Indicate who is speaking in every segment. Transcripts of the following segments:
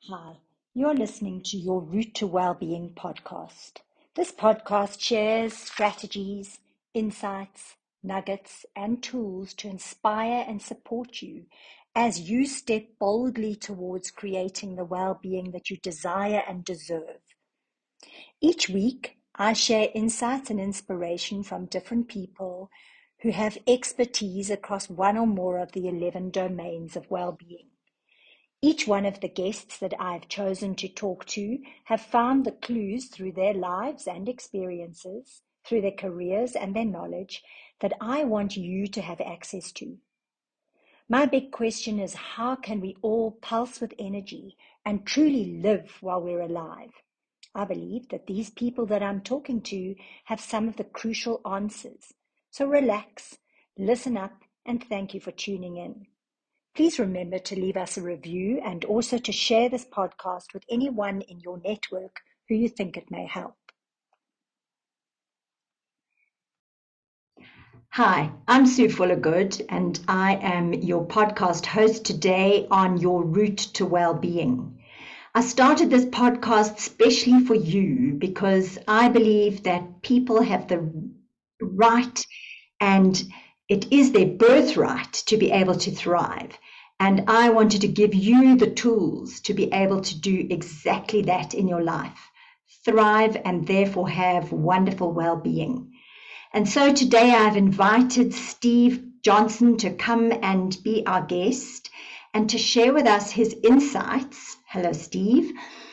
Speaker 1: Hi, you're listening to your Route to Wellbeing podcast. This podcast shares strategies, insights, nuggets, and tools to inspire and support you as you step boldly towards creating the well-being that you desire and deserve. Each week, I share insights and inspiration from different people who have expertise across one or more of the 11 domains of well-being. Each one of the guests that I've chosen to talk to have found the clues through their lives and experiences, through their careers and their knowledge that I want you to have access to. My big question is, how can we all pulse with energy and truly live while we're alive? I believe that these people that I'm talking to have some of the crucial answers. So relax, listen up, and thank you for tuning in. Please remember to leave us a review and also to share this podcast with anyone in your network who you think it may help.
Speaker 2: Hi, I'm Sue Fullergood, and I am your podcast host today on Your Route to Wellbeing. I started this podcast specially for you because I believe that people have the right, and it is their birthright to be able to thrive. And I wanted to give you the tools to be able to do exactly that in your life, thrive, and therefore have wonderful well-being. And so today I've invited Steve Johnson to come and be our guest and to share with us his insights, hello Steve,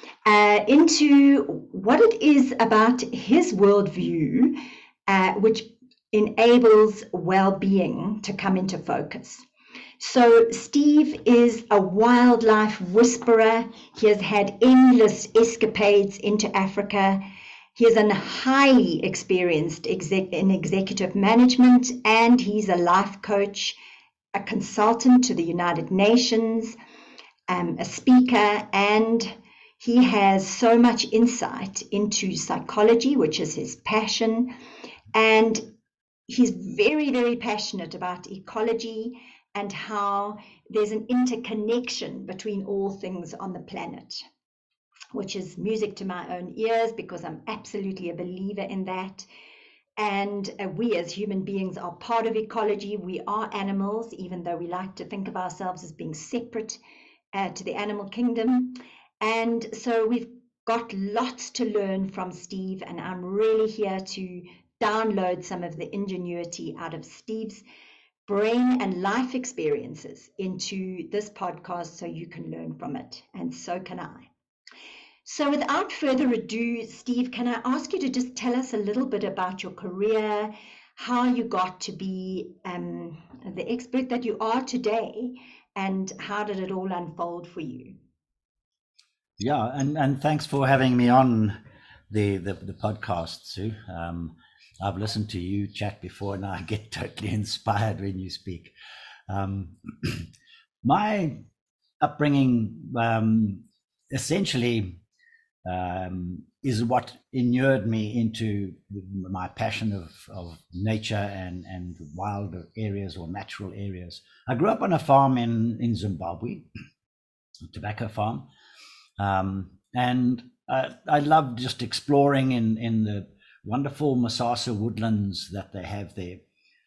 Speaker 2: into what it is about his worldview, which enables well-being to come into focus. So Steve is a wildlife whisperer. He has had endless escapades into Africa. He is a highly experienced in executive management, and he's a life coach, a consultant to the United Nations, a speaker, and he has so much insight into psychology, which is his passion, and he's very, very passionate about ecology and how there's an interconnection between all things on the planet, which is music to my own ears because I'm absolutely a believer in that. And we as human beings are part of ecology. We are animals, even though we like to think of ourselves as being separate to the animal kingdom. And so we've got lots to learn from Steve, and I'm really here to download some of the ingenuity out of Steve's brain and life experiences into this podcast so you can learn from it, and so can I. So without further ado, Steve, can I ask you to just tell us a little bit about your career, how you got to be the expert that you are today, and how did it all unfold for you?
Speaker 3: Yeah, and thanks for having me on the podcast, Sue. I've listened to you chat before, and I get totally inspired when you speak. My upbringing essentially is what inured me into my passion of nature and wild areas or natural areas. I grew up on a farm in Zimbabwe, a tobacco farm. And I love just exploring in the wonderful Mosasa woodlands that they have there.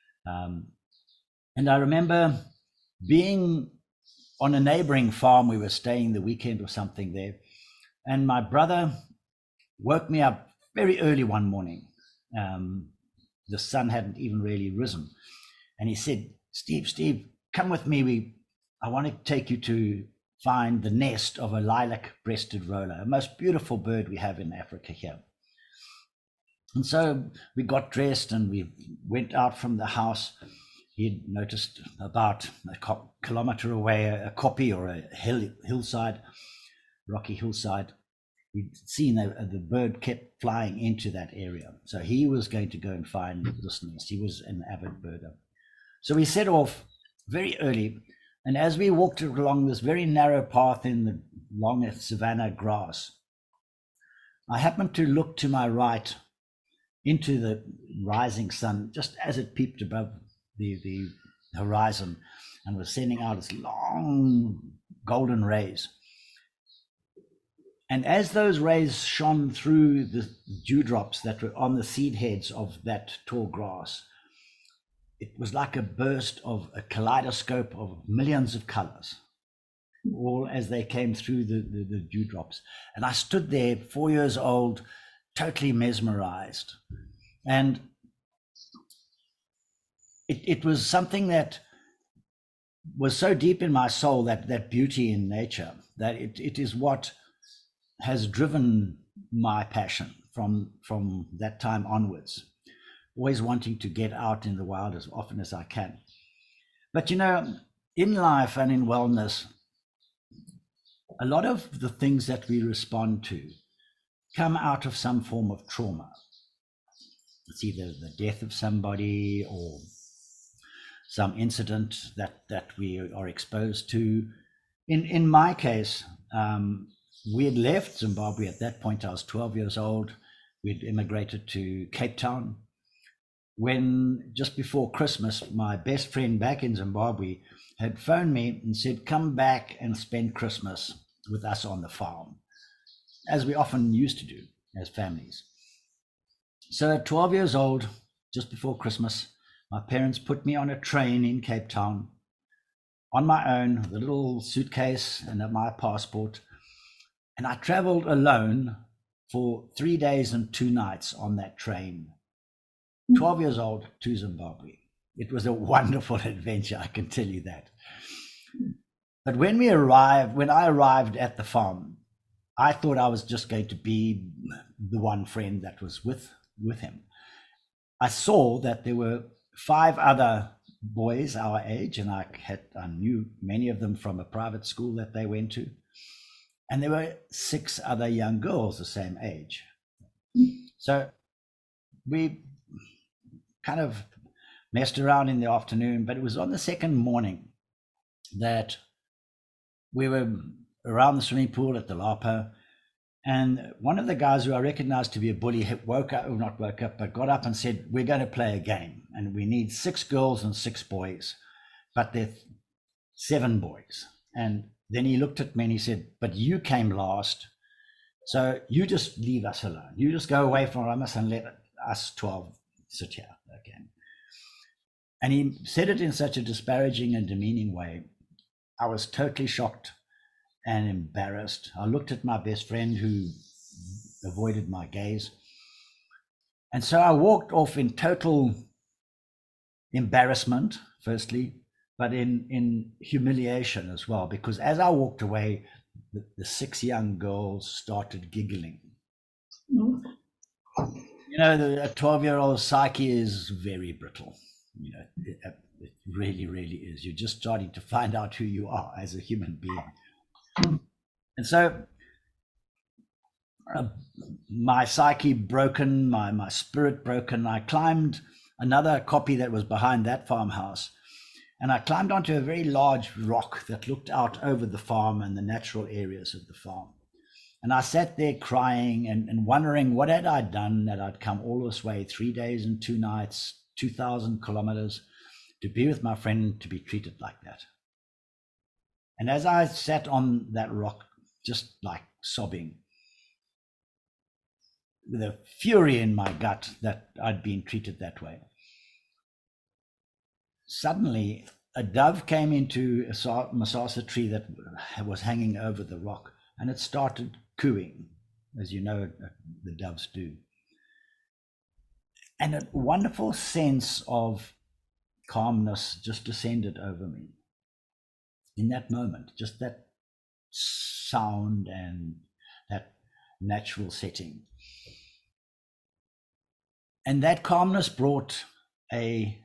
Speaker 3: And I remember being on a neighboring farm. We were staying the weekend or something there. And my brother woke me up very early one morning. The sun hadn't even really risen. And he said, Steve, come with me. I want to take you to find the nest of a lilac-breasted roller, a most beautiful bird we have in Africa here. And so we got dressed and we went out from the house. He'd noticed about a kilometer away a kopje or a hillside, rocky hillside. We'd seen the bird kept flying into that area. So he was going to go and find this nest. He was an avid birder. So we set off very early. And as we walked along this very narrow path in the long savanna grass, I happened to look to my right into the rising sun, just as it peeped above the horizon and was sending out its long golden rays. And as those rays shone through the dewdrops that were on the seed heads of that tall grass, it was like a burst of a kaleidoscope of millions of colors, all as they came through the dewdrops. And I stood there, 4 years old, totally mesmerized. And it was something that was so deep in my soul, that beauty in nature, that it is what has driven my passion from that time onwards, always wanting to get out in the wild as often as I can. But in life and in wellness, a lot of the things that we respond to come out of some form of trauma. It's either the death of somebody or some incident that we are exposed to. In my case, we had left Zimbabwe at that point. I was 12 years old. We'd immigrated to Cape Town. When just before Christmas, my best friend back in Zimbabwe had phoned me and said, come back and spend Christmas with us on the farm, as we often used to do as families. So at 12 years old, just before Christmas, my parents put me on a train in Cape Town on my own, with a little suitcase and my passport. And I traveled alone for 3 days and 2 nights on that train, 12 years old, to Zimbabwe. It was a wonderful adventure, I can tell you that. But when I arrived at the farm, I thought I was just going to be the one friend that was with him. I saw that there were 5 other boys our age, and I knew many of them from a private school that they went to. And there were 6 other young girls the same age. So we kind of messed around in the afternoon, but it was on the second morning that we were around the swimming pool at the Lapa, and one of the guys who I recognized to be a bully got up and said, we're going to play a game, and we need 6 girls and 6 boys, but there are 7 boys. And then he looked at me and he said, but you came last, so you just leave us alone. You just go away from us and let us 12 sit here again. And he said it in such a disparaging and demeaning way. I was totally shocked and embarrassed. I looked at my best friend, who avoided my gaze. And so I walked off in total embarrassment, firstly, but in humiliation as well, because as I walked away, the 6 young girls started giggling. The 12-year-old psyche is very brittle. It really, really is. You're just starting to find out who you are as a human being. And so my psyche broken, my spirit broken, I climbed another copy that was behind that farmhouse, and I climbed onto a very large rock that looked out over the farm and the natural areas of the farm. And I sat there crying and wondering what had I done that I'd come all this way, 3 days and 2 nights, 2,000 kilometers, to be with my friend, to be treated like that. And as I sat on that rock, just like sobbing, with a fury in my gut that I'd been treated that way, suddenly a dove came into a masasa tree that was hanging over the rock, and it started cooing, as you know the doves do. And a wonderful sense of calmness just descended over me in that moment, just that sound and that natural setting. And that calmness brought a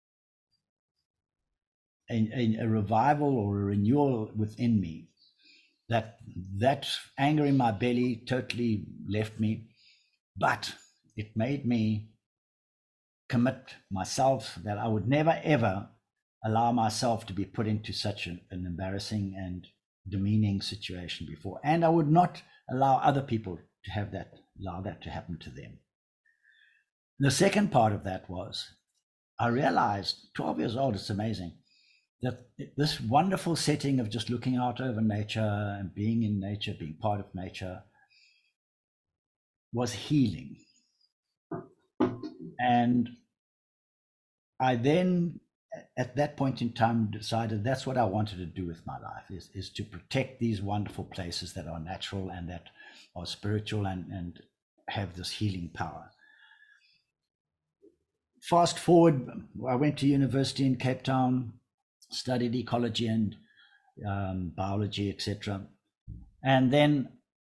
Speaker 3: revival or a renewal within me. That anger in my belly totally left me, but it made me commit myself that I would never ever allow myself to be put into such an embarrassing and demeaning situation before, and I would not allow other people to allow that to happen to them. The second part of that was, I realized, 12 years old, it's amazing, that this wonderful setting of just looking out over nature and being in nature, being part of nature, was healing. And I then, at that point in time, decided that's what I wanted to do with my life, is to protect these wonderful places that are natural and that are spiritual and have this healing power. Fast forward, I went to university in Cape Town, studied ecology and biology, etc. And then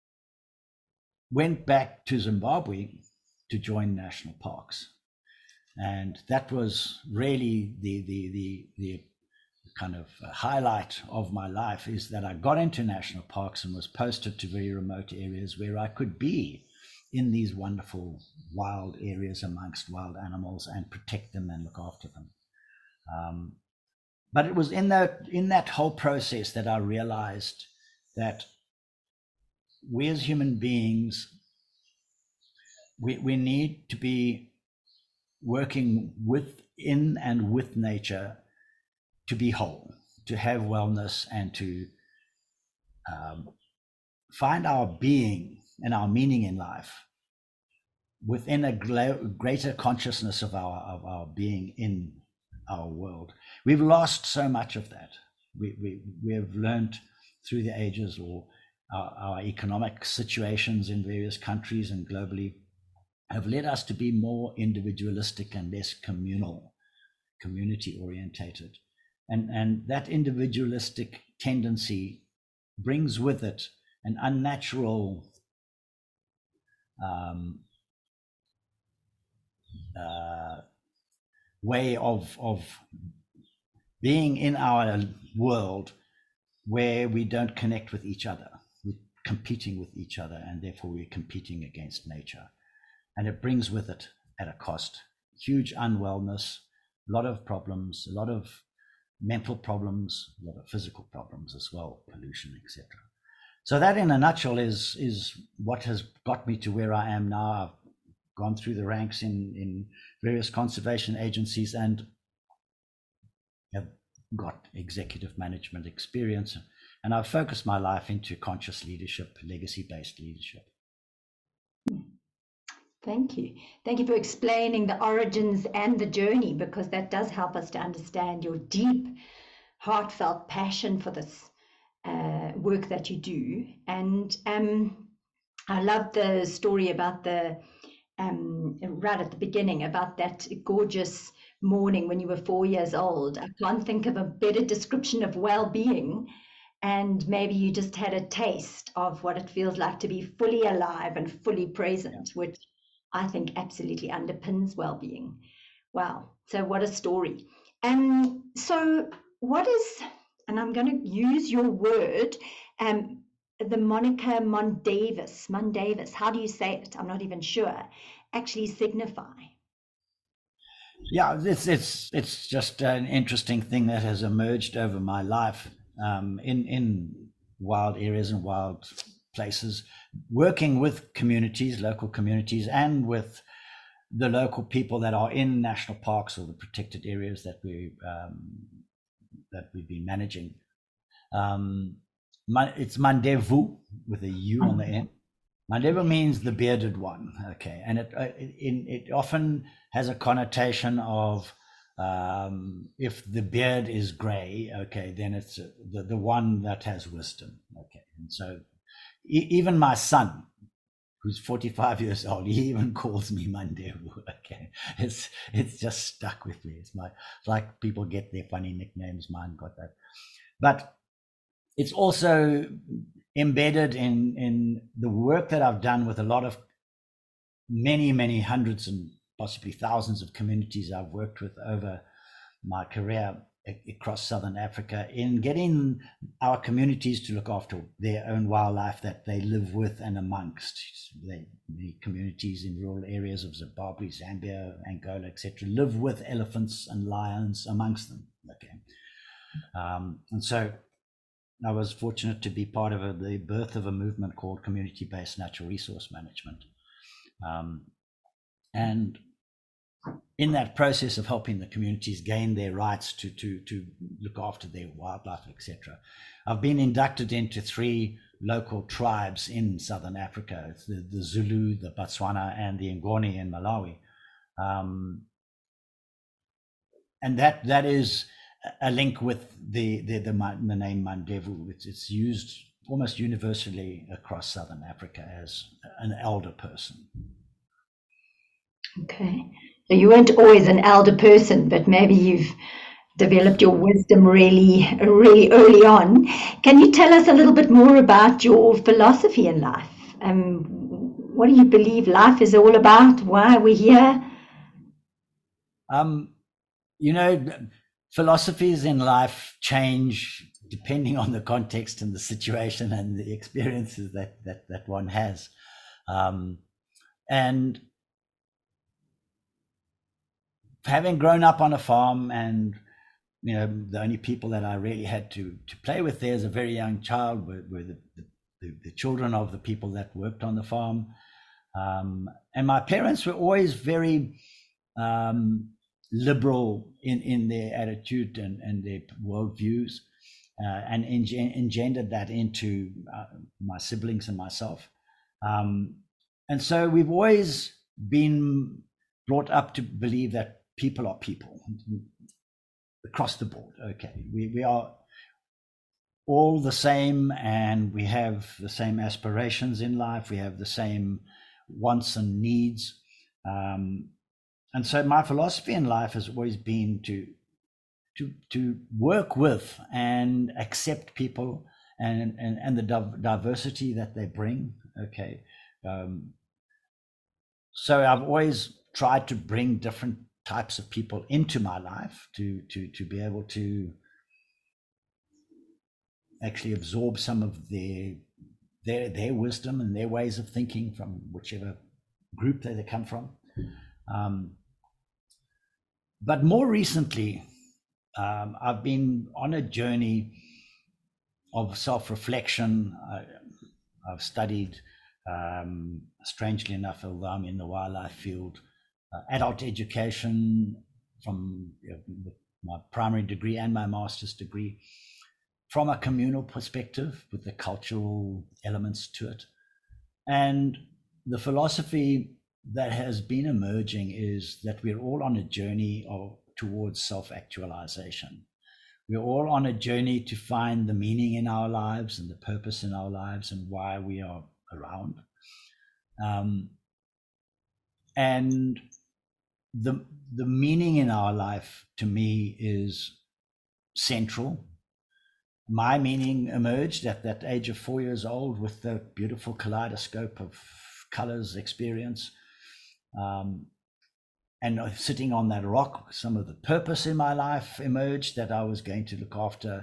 Speaker 3: went back to Zimbabwe to join national parks. And that was really the kind of highlight of my life, is that I got into national parks and was posted to very remote areas where I could be in these wonderful wild areas amongst wild animals and protect them and look after them. But it was in that whole process that I realized that we as human beings, we need to be working within and with nature to be whole, to have wellness, and to find our being and our meaning in life within a greater consciousness of our being in our world. We've lost so much of that. We have learned through the ages, or our economic situations in various countries and globally have led us to be more individualistic and less communal, community orientated. And that individualistic tendency brings with it an unnatural way of being in our world, where we don't connect with each other. We're competing with each other, and therefore we're competing against nature. And it brings with it, at a cost, huge unwellness, a lot of problems, a lot of mental problems, a lot of physical problems as well, pollution, etc. So that, in a nutshell, is what has got me to where I am now. I've gone through the ranks in various conservation agencies and have got executive management experience. And I've focused my life into conscious leadership, legacy-based leadership.
Speaker 2: Thank you. Thank you for explaining the origins and the journey, because that does help us to understand your deep, heartfelt passion for this work that you do. And I love the story about the, right at the beginning, about that gorgeous morning when you were 4 years old. I can't think of a better description of well-being. And maybe you just had a taste of what it feels like to be fully alive and fully present, which I think absolutely underpins well-being. Wow. So what a story. So what is, and I'm going to use your word, the moniker Mondavis, how do you say it? I'm not even sure, actually signify?
Speaker 3: Yeah, it's just an interesting thing that has emerged over my life, in wild areas and wild places, working with communities, local communities, and with the local people that are in national parks or the protected areas that we've been managing. It's Mandevu with a U on the end. Mandevu means the bearded one, okay, and it often has a connotation of if the beard is grey, okay, then it's the one that has wisdom, okay. And so even my son, who's 45 years old, he even calls me Mandevu, okay. It's just stuck with me. It's like people get their funny nicknames. Mine got that, but it's also embedded in the work that I've done with a lot of many hundreds and possibly thousands of communities I've worked with over my career across Southern Africa, in getting our communities to look after their own wildlife that they live with and amongst. The communities in rural areas of Zimbabwe, Zambia, Angola, etc., live with elephants and lions amongst them. Okay, and so I was fortunate to be part of the birth of a movement called Community-Based Natural Resource Management. And in that process of helping the communities gain their rights to look after their wildlife, etc., I've been inducted into 3 local tribes in Southern Africa. It's the Zulu, the Botswana, and the Ngoni in Malawi. And that is a link with the name Mandevu. It's used almost universally across Southern Africa as an elder person.
Speaker 2: Okay. So you weren't always an elder person, but maybe you've developed your wisdom really, really early on. Can you tell us a little bit more about your philosophy in life? What do you believe life is all about? Why are we here?
Speaker 3: Philosophies in life change depending on the context and the situation and the experiences that one has. And having grown up on a farm, and the only people that I really had to play with there as a very young child were the children of the people that worked on the farm. And my parents were always very liberal in their attitude and their worldviews, and engendered that into my siblings and myself. And so we've always been brought up to believe that people are people across the board. Okay, we are all the same, and we have the same aspirations in life. We have the same wants and needs. And so my philosophy in life has always been to work with and accept people and the diversity that they bring. Okay. So I've always tried to bring different types of people into my life to be able to actually absorb some of their wisdom and their ways of thinking from whichever group they come from. But more recently, I've been on a journey of self-reflection. I've studied, strangely enough, although I'm in the wildlife field, adult education from my primary degree and my master's degree from a communal perspective with the cultural elements to it. And the philosophy that has been emerging is that we're all on a journey towards self-actualization. We're all on a journey to find the meaning in our lives and the purpose in our lives and why we are around. And the meaning in our life, to me, is central. My meaning emerged at that age of 4 years old with the beautiful kaleidoscope of colors experience. And sitting on that rock, some of the purpose in my life emerged, that I was going to look after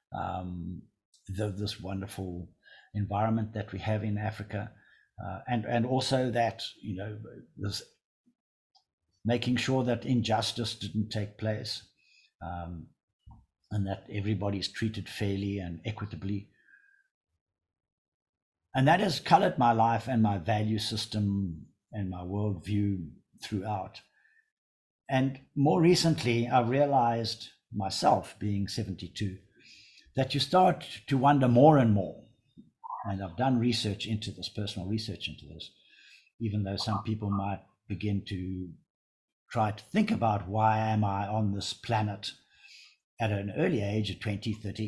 Speaker 3: this wonderful environment that we have in Africa, and also that this making sure that injustice didn't take place, and that everybody's treated fairly and equitably. And that has colored my life and my value system and my worldview throughout. And more recently, I've realized myself, being 72, that you start to wonder more and more. And I've done research into this, personal research into this, even though some people might begin to try to think about, why am I on this planet at an early age of 20, 30?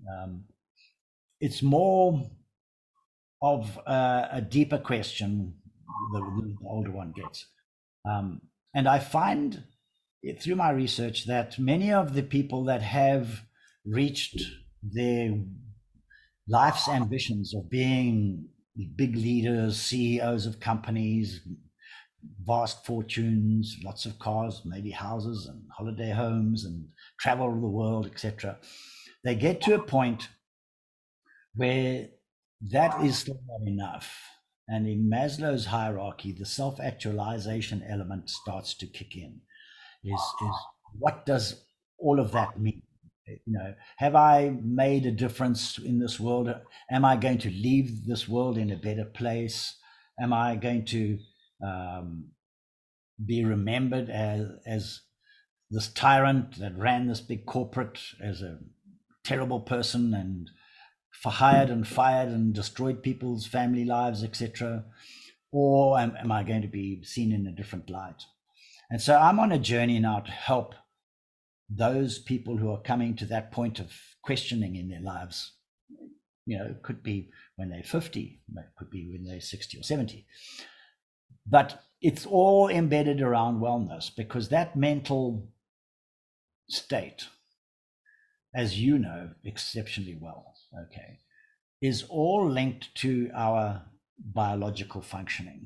Speaker 3: It's more of a deeper question the older one gets. And I find through my research that many of the people that have reached their life's ambitions of being big leaders, CEOs of companies, vast fortunes, lots of cars, maybe houses and holiday homes, and travel the world, etc., they get to a point where that is still not enough. And in Maslow's hierarchy, the self-actualization element starts to kick in. Is what does all of that mean? Have I made a difference in this world? Am I going to leave this world in a better place? Am I going to be remembered as this tyrant that ran this big corporate, as a terrible person and hired and fired and destroyed people's family lives, etc.? Or am I going to be seen in a different light? And so I'm on a journey now to help those people who are coming to that point of questioning in their lives. It could be when they're 50, it could be when they're 60 or 70. But it's all embedded around wellness, because that mental state, as you know exceptionally well, okay, is all linked to our biological functioning.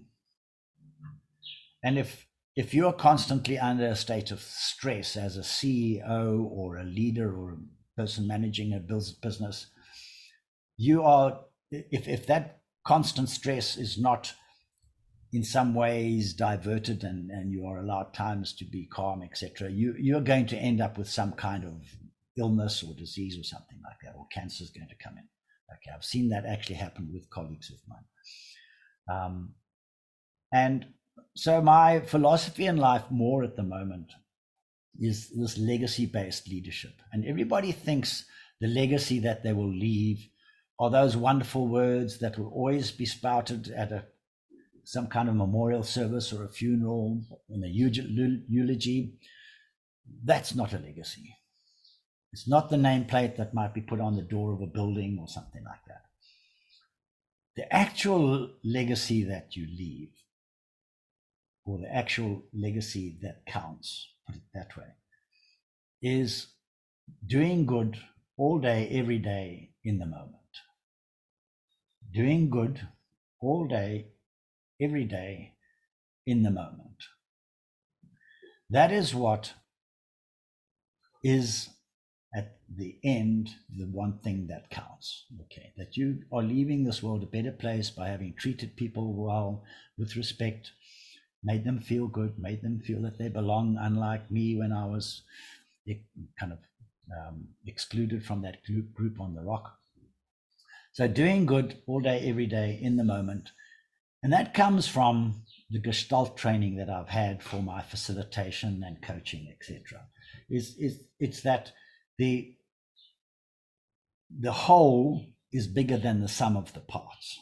Speaker 3: And if you're constantly under a state of stress as a CEO or a leader or a person managing a business, you are, if that constant stress is not in some ways diverted and you are allowed times to be calm, etc., you're going to end up with some kind of illness or disease or something like that, or cancer is going to come in. Okay, I've seen that actually happen with colleagues of mine. And so my philosophy in life more at the moment is this legacy-based leadership. And everybody thinks the legacy that they will leave are those wonderful words that will always be spouted at some kind of memorial service or a funeral, in a eulogy. That's not a legacy. It's not the nameplate that might be put on the door of a building or something like that. The actual legacy that you leave, or the actual legacy that counts, put it that way, is doing good all day, every day, in the moment. Doing good all day, every day, in the moment. That is what is, at the end, the one thing that counts. Okay, that you are leaving this world a better place by having treated people well, with respect, made them feel good, made them feel that they belong, unlike me when I was kind of excluded from that group on the rock. So doing good all day, every day, in the moment. And that comes from the Gestalt training that I've had for my facilitation and coaching, etc. It's that the whole is bigger than the sum of the parts.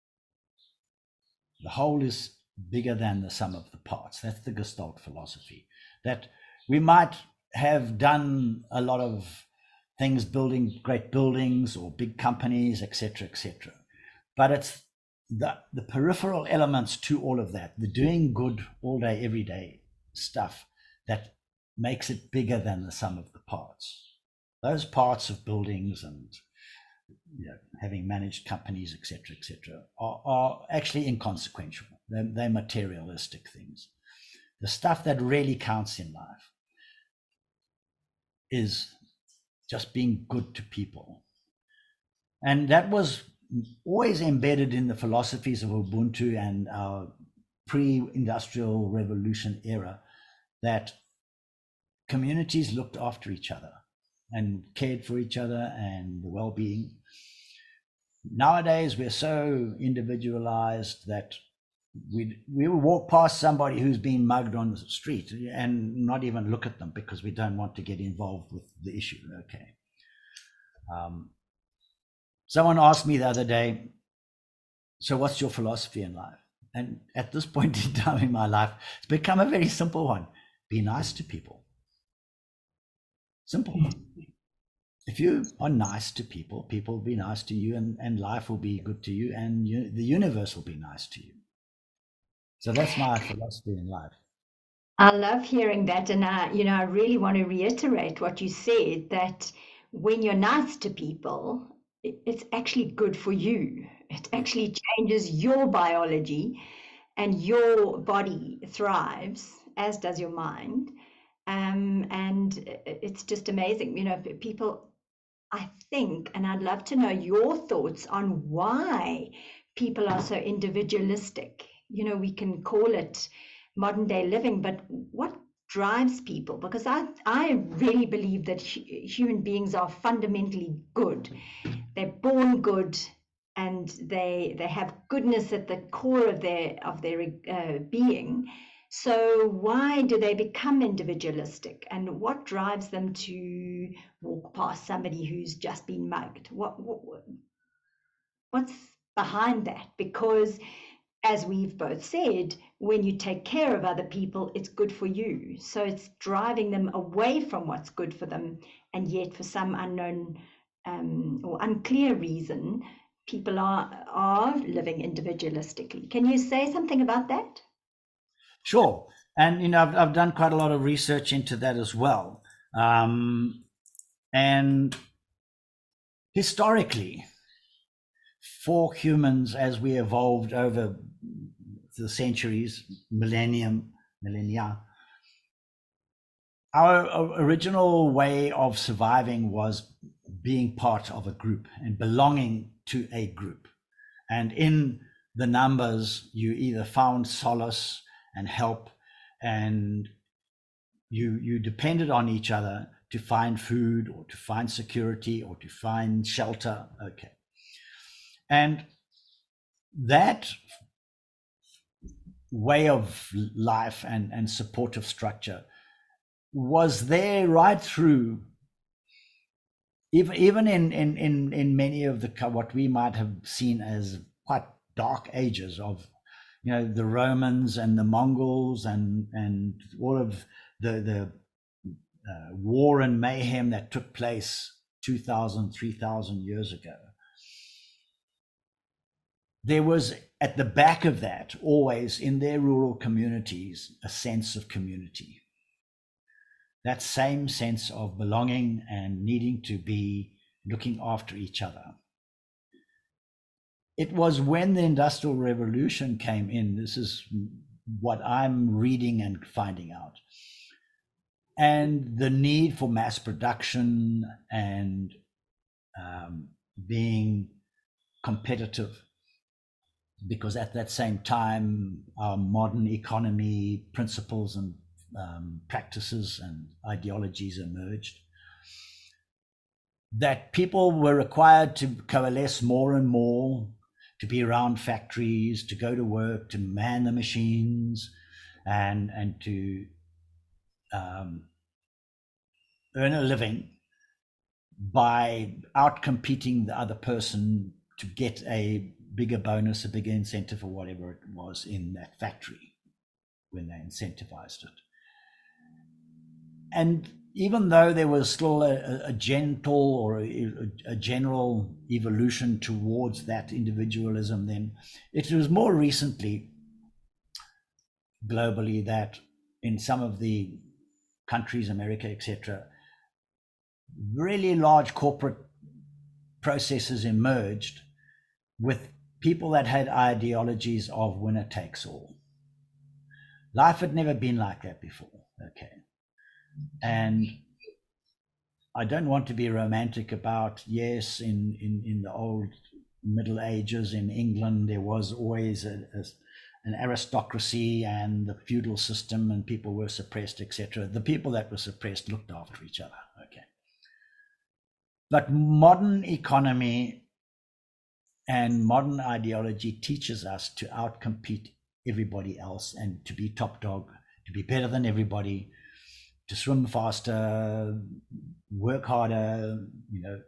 Speaker 3: The whole is bigger than the sum of the parts. That's the Gestalt philosophy. That we might have done a lot of things, building great buildings or big companies, etc., etc. But it's the peripheral elements to all of that, the doing good all day, every day stuff, that makes it bigger than the sum of the parts. Those parts of buildings and having managed companies, etc., etc., are actually inconsequential. They're materialistic things. The stuff that really counts in life is just being good to people. And that was always embedded in the philosophies of Ubuntu and our pre-industrial revolution era, that communities looked after each other and cared for each other and the well-being. Nowadays, we're so individualized that we will walk past somebody who's been mugged on the street and not even look at them because we don't want to get involved with the issue. Okay. Someone asked me the other day, so what's your philosophy in life? And at this point in time in my life, it's become a very simple one. Be nice to people. Simple. If you are nice to people, people will be nice to you, and life will be good to you, and the universe will be nice to you. So that's my philosophy in life.
Speaker 2: I love hearing that. And I really want to reiterate what you said, that when you're nice to people, it's actually good for you. It actually changes your biology, and your body thrives, as does your mind. And it's just amazing. People, I think, and I'd love to know your thoughts on why people are so individualistic. We can call it modern day living, but what drives people? Because I really believe that human beings are fundamentally good. They're born good, and they have goodness at the core of their being. So why do they become individualistic, and what drives them to walk past somebody who's just been mugged? What's behind that? Because as we've both said, when you take care of other people, it's good for you. So it's driving them away from what's good for them. And yet, for some unknown or unclear reason, people are living individualistically. Can you say something about that?
Speaker 3: Sure. And, you know, I've done quite a lot of research into that as well. And historically, for humans, as we evolved over the centuries, millennia, our original way of surviving was being part of a group and belonging to a group. And in the numbers, you either found solace and help, and you depended on each other to find food or to find security or to find shelter. Okay. And that way of life and supportive structure was there right through, even in many of the what we might have seen as quite dark ages of, you know, the Romans and the Mongols and all of the war and mayhem that took place 2,000, 3,000 years ago. There was at the back of that always in their rural communities a sense of community. That same sense of belonging and needing to be looking after each other. It was when the Industrial Revolution came in, this is what I'm reading and finding out, and the need for mass production and being competitive, because at that same time, our modern economy principles and practices and ideologies emerged, that people were required to coalesce more and more, to be around factories, to go to work, to man the machines, and to earn a living by outcompeting the other person to get a bigger bonus, a bigger incentive, or whatever it was in that factory when they incentivized it. And even though there was still a gentle or a general evolution towards that individualism, then it was more recently globally that in some of the countries, America, etc., really large corporate processes emerged with people that had ideologies of winner takes all. Life had never been like that before, okay? And I don't want to be romantic about, yes, in the old Middle Ages in England, there was always an aristocracy and the feudal system, and people were suppressed, etc. The people that were suppressed looked after each other, okay? But modern economy and modern ideology teaches us to outcompete everybody else and to be top dog, to be better than everybody, to swim faster, work harder, you know,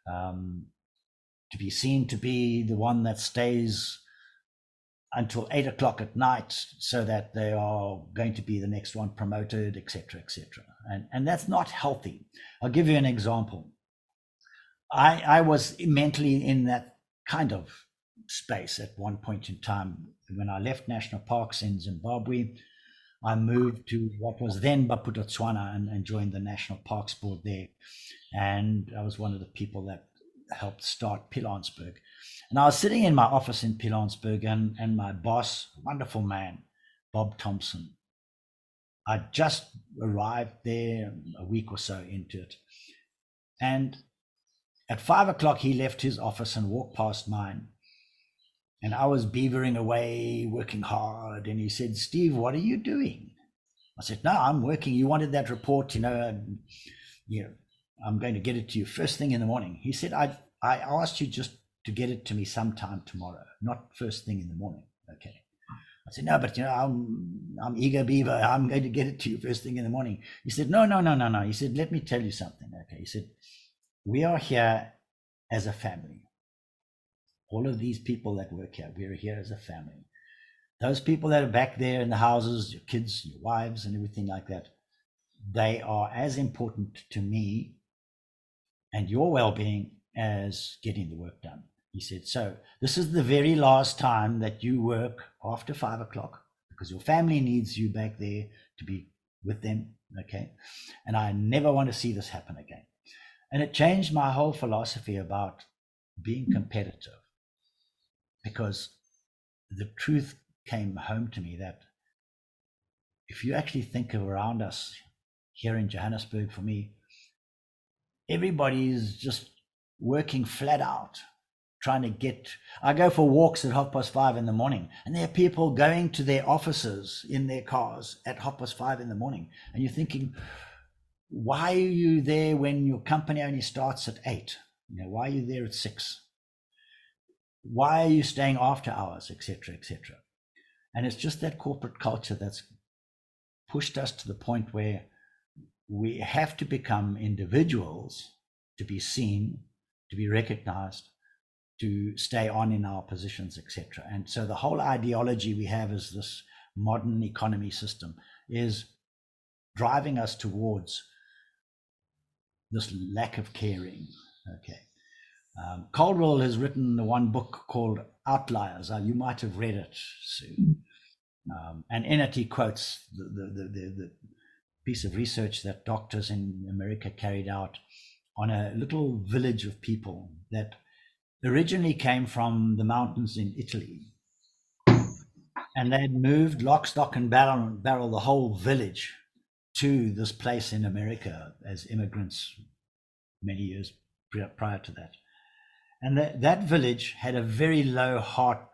Speaker 3: to be seen to be the one that stays until 8 o'clock at night so that they are going to be the next one promoted, etc., etc. And that's not healthy. I'll give you an example. I was mentally in that kind of space at one point in time. When I left national parks in Zimbabwe, I moved to what was then Bophuthatswana and joined the National Parks Board there. And I was one of the people that helped start Pilanesberg. And I was sitting in my office in Pilanesberg, and my boss, wonderful man, Bob Thompson, I just arrived there a week or so into it. And at 5 o'clock, he left his office and walked past mine. And I was beavering away, working hard. And he said, "Steve, what are you doing?" I said, "No, I'm working. You wanted that report, I'm going to get it to you first thing in the morning." He said, I asked you just to get it to me sometime tomorrow, not first thing in the morning. Okay. I said, no, but I'm eager beaver. I'm going to get it to you first thing in the morning. He said, no. He said, let me tell you something. Okay. He said, we are here as a family. All of these people that work here, we're here as a family. Those people that are back there in the houses, your kids, your wives, and everything like that, they are as important to me and your well-being as getting the work done. He said, so this is the very last time that you work after 5 o'clock because your family needs you back there to be with them. Okay. And I never want to see this happen again. And it changed my whole philosophy about being competitive, because the truth came home to me that if you actually think of around us here in Johannesburg, for me, everybody is just working flat out, trying to get. I go for walks at 5:30 in the morning, and there are people going to their offices in their cars at 5:30 in the morning. And you're thinking, why are you there when your company only starts at 8? Why are you there at 6? Why are you staying after hours, etc., etc.? And it's just that corporate culture that's pushed us to the point where we have to become individuals to be seen, to be recognized, to stay on in our positions, etc. And so the whole ideology we have is this modern economy system is driving us towards this lack of caring. Okay. Caldwell has written the one book called Outliers. You might have read it, Sue. And in it he quotes the piece of research that doctors in America carried out on a little village of people that originally came from the mountains in Italy. And they had moved lock, stock, and barrel the whole village to this place in America as immigrants many years prior to that. And that village had a very low heart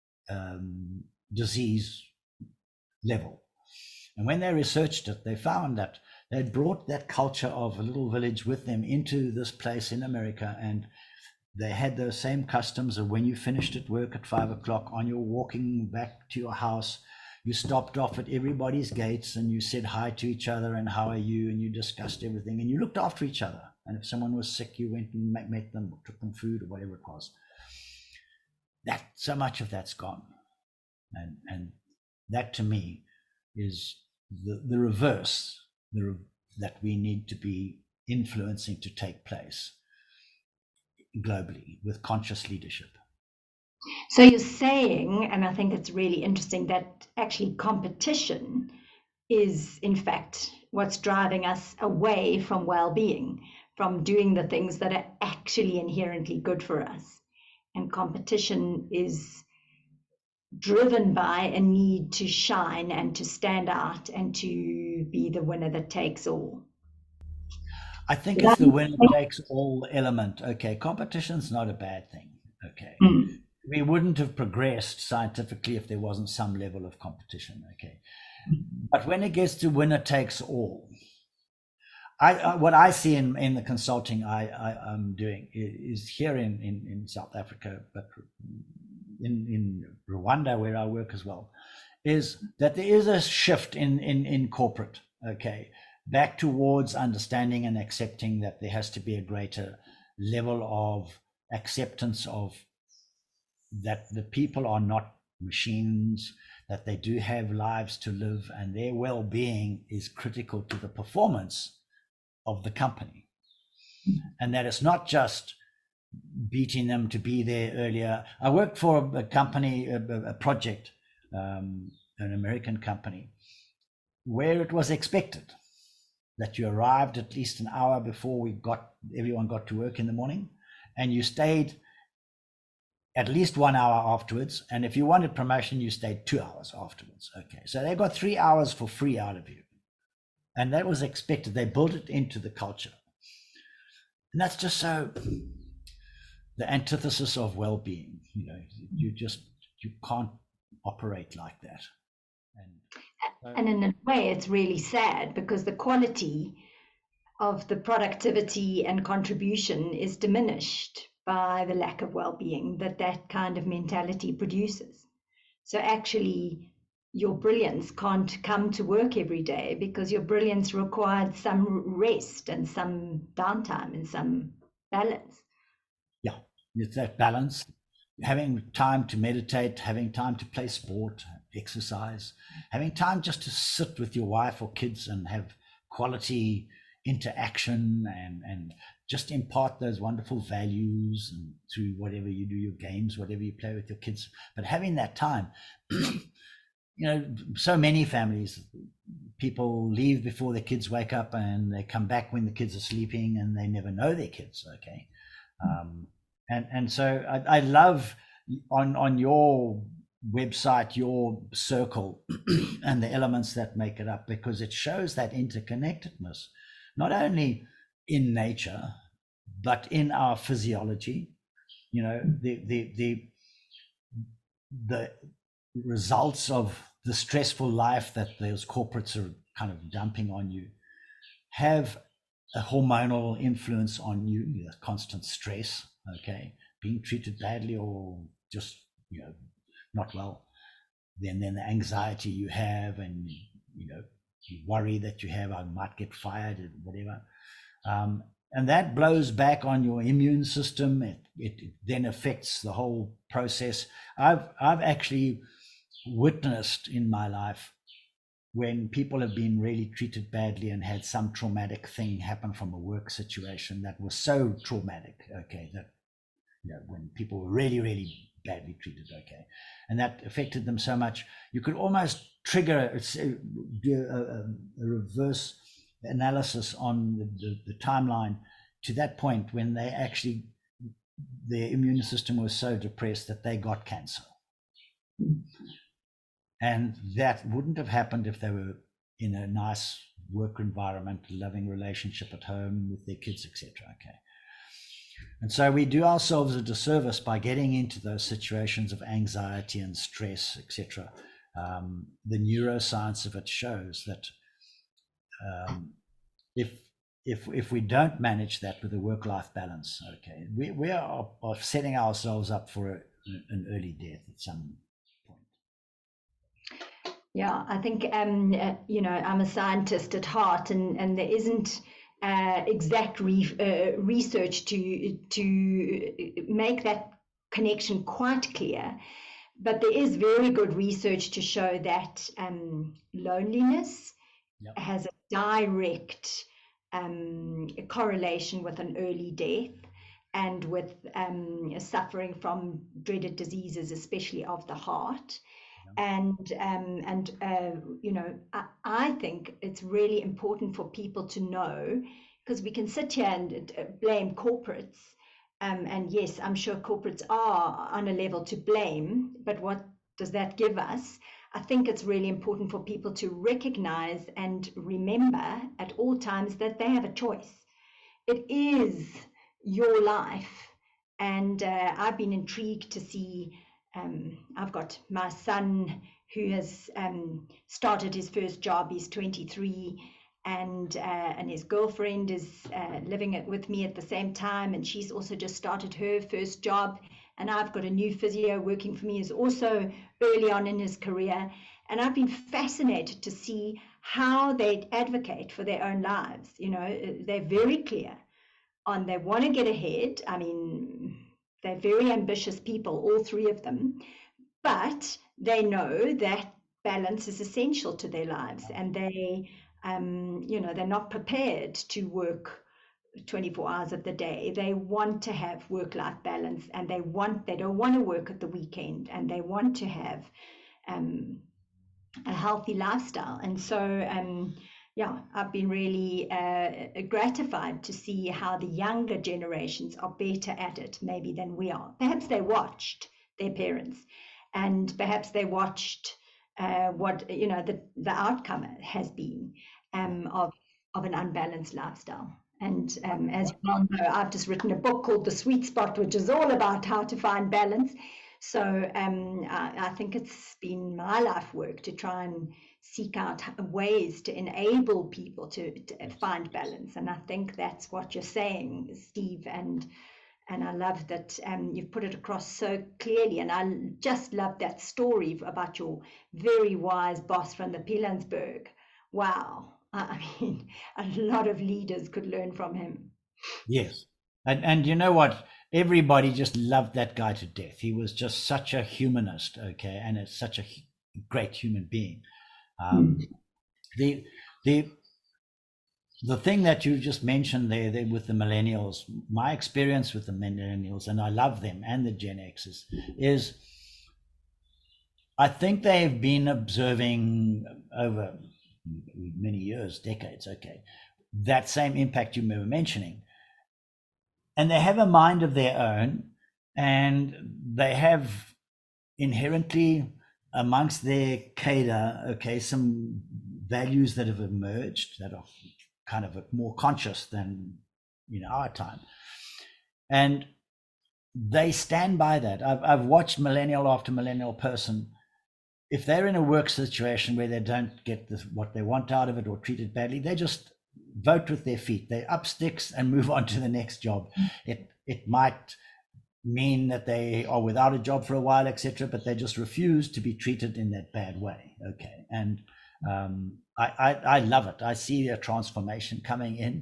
Speaker 3: disease level. And when they researched it, they found that they brought that culture of a little village with them into this place in America, and they had those same customs of when you finished at work at 5 o'clock, on your walking back to your house, you stopped off at everybody's gates and you said hi to each other and how are you, and you discussed everything and you looked after each other. And if someone was sick, you went and met them, took them food or whatever it was. That so much of that's gone, and that to me is the reverse that we need to be influencing to take place globally with conscious leadership.
Speaker 2: So you're saying, and I think it's really interesting, that actually competition is in fact what's driving us away from well-being, from doing the things that are actually inherently good for us. And competition is driven by a need to shine and to stand out and to be the winner that takes all.
Speaker 3: I think it's the winner takes all element. Okay, competition's not a bad thing. Okay. We wouldn't have progressed scientifically if there wasn't some level of competition. Okay. But when it gets to winner takes all, what I see in the consulting I'm doing is here in South Africa, but in Rwanda, where I work as well, is that there is a shift in corporate, okay, back towards understanding and accepting that there has to be a greater level of acceptance of that the people are not machines, that they do have lives to live, and their well-being is critical to the performance of the company. And that it's not just beating them to be there earlier. I worked for a company, a project, an American company, where it was expected that you arrived at least an hour before everyone got to work in the morning, and you stayed at least 1 hour afterwards. And if you wanted promotion, you stayed 2 hours afterwards. Okay, so they got 3 hours for free out of you. And that was expected. They built it into the culture. And that's just so the antithesis of well-being. You can't operate like that.
Speaker 2: And in a way, it's really sad because the quality of the productivity and contribution is diminished by the lack of well-being that kind of mentality produces. So actually, your brilliance can't come to work every day because your brilliance required some rest and some downtime and some balance.
Speaker 3: Yeah, it's that balance. Having time to meditate, having time to play sport, exercise, having time just to sit with your wife or kids and have quality interaction and just impart those wonderful values and through whatever you do, your games, whatever you play with your kids. But having that time, so many families, people leave before their kids wake up and they come back when the kids are sleeping and they never know their kids. Okay. And so I love on your website, your circle and the elements that make it up, because it shows that interconnectedness, not only in nature, but in our physiology. The results of the stressful life that those corporates are kind of dumping on you have a hormonal influence on you, the constant stress, okay, being treated badly or just, not well. Then the anxiety you have, and, you worry that you have, I might get fired and whatever. And that blows back on your immune system. It then affects the whole process. I've actually witnessed in my life when people have been really treated badly and had some traumatic thing happen from a work situation that was so traumatic, okay, that when people were really, really badly treated, okay, and that affected them so much, you could almost trigger a reverse analysis on the timeline to that point when they actually, their immune system was so depressed that they got cancer. And that wouldn't have happened if they were in a nice work environment, loving relationship at home with their kids, etc. Okay. And so we do ourselves a disservice by getting into those situations of anxiety and stress, etc. The neuroscience of it shows that if we don't manage that with a work-life balance, okay, we are setting ourselves up for an early death at some point.
Speaker 2: Yeah, I think I'm a scientist at heart, and there isn't exact research to make that connection quite clear, but there is very good research to show that loneliness has a direct correlation with an early death and with suffering from dreaded diseases, especially of the heart. And I think it's really important for people to know, because we can sit here and blame corporates, and yes, I'm sure corporates are on a level to blame, but what does that give us? I think it's really important for people to recognize and remember at all times that they have a choice. It is your life, and I've been intrigued to see. I've got my son who has started his first job. He's 23, and his girlfriend is living with me at the same time, and she's also just started her first job. And I've got a new physio working for me, who's also early on in his career. And I've been fascinated to see how they advocate for their own lives. They're very clear on they want to get ahead. I mean, they're very ambitious people, all three of them, but they know that balance is essential to their lives, and they're not prepared to work 24 hours of the day. They want to have work-life balance, and they don't want to work at the weekend, and they want to have a healthy lifestyle. And so I've been really gratified to see how the younger generations are better at it maybe than we are. Perhaps they watched their parents, and perhaps they watched what the outcome has been of an unbalanced lifestyle. And as you well know, I've just written a book called The Sweet Spot, which is all about how to find balance. So I think it's been my life work to try and seek out ways to enable people to find balance. And I think that's what you're saying, Steve. And And I love that you've put it across so clearly. And I just love that story about your very wise boss from the Pilansberg. Wow. I mean, a lot of leaders could learn from him.
Speaker 3: Yes. And you know what? Everybody just loved that guy to death. He was just such a humanist, okay, and it's such a great human being. The thing that you just mentioned there with the millennials, my experience with the millennials, and I love them, and the Gen Xers, is I think they've been observing over many years, decades, okay, that same impact you were mentioning. And they have a mind of their own, and they have inherently amongst their cadre, okay, some values that have emerged that are kind of more conscious than in our time. And they stand by that. I've watched millennial after millennial person. If they're in a work situation where they don't get what they want out of it or treated badly, they just vote with their feet. They up sticks and move on to the next job. It might mean that they are without a job for a while, etc., but they just refuse to be treated in that bad way. Okay, and I love it. I see a transformation coming in,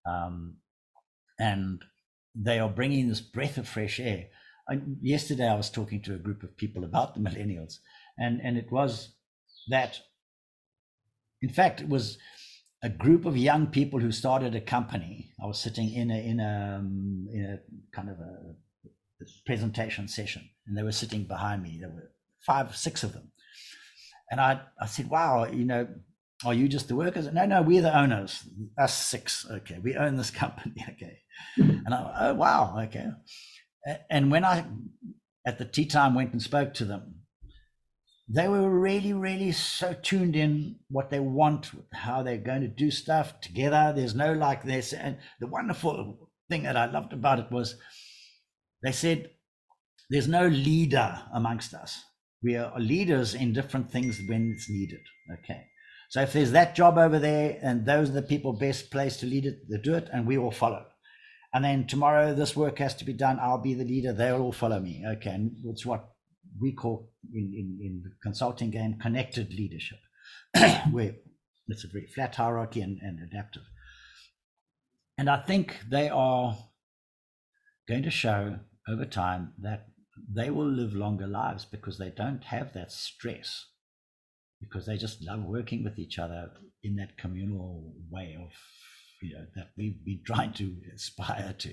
Speaker 3: and they are bringing this breath of fresh air. Yesterday, I was talking to a group of people about the millennials, and it was that, in fact, it was a group of young people who started a company. I was sitting in a kind of a presentation session, and they were sitting behind me. There were 5, 6 of them, and I said, "Wow, are you just the workers?" No, we're the owners. Us 6, okay, we own this company, okay. And oh wow, okay. And when I at the tea time went and spoke to them, they were really, really so tuned in what they want, how they're going to do stuff together. There's no like this. And the wonderful thing that I loved about it was they said, there's no leader amongst us. We are leaders in different things when it's needed. Okay. So if there's that job over there and those are the people best placed to lead it, they do it and we will follow. And then tomorrow this work has to be done. I'll be the leader. They'll all follow me. Okay. And it's what we call in the consulting game connected leadership, where it's a very flat hierarchy and adaptive. And I think they are going to show over time that they will live longer lives because they don't have that stress, because they just love working with each other in that communal way of, that we've been trying to aspire to.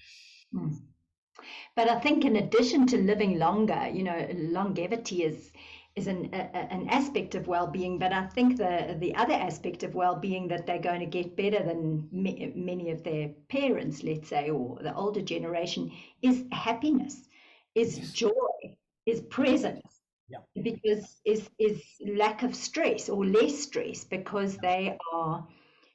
Speaker 2: But I think in addition to living longer, longevity is an aspect of well-being. But I think the other aspect of well-being that they're going to get better than many of their parents, let's say, or the older generation, is happiness, is joy, is presence. Yeah. Because is lack of stress or less stress, because they are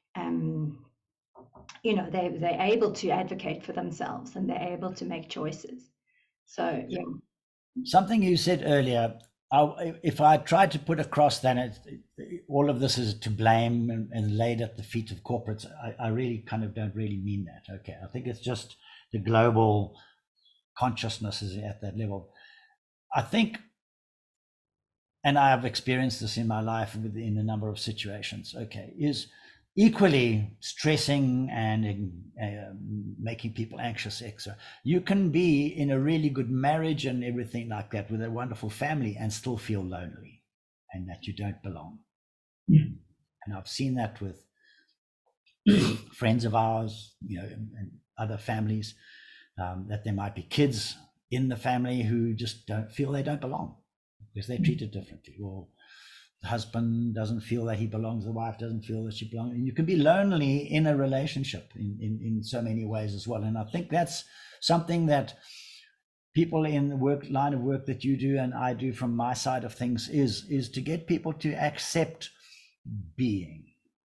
Speaker 2: they're able to advocate for themselves and they're able to make choices. So yeah,
Speaker 3: something you said earlier, if I tried to put across that all of this is to blame and laid at the feet of corporates, I really kind of don't really mean that. Okay, I think it's just the global consciousness is at that level. I think, and I've experienced this in my life in a number of situations, okay, is equally stressing and making people anxious, etc. You can be in a really good marriage and everything like that with a wonderful family and still feel lonely and that you don't belong. Yeah. And I've seen that with friends of ours, and other families, that there might be kids in the family who just don't feel they don't belong because they're treated differently, or the husband doesn't feel that he belongs, the wife doesn't feel that she belongs. And you can be lonely in a relationship in so many ways as well. And I think that's something that people in the line of work that you do and I do from my side of things is to get people to accept being.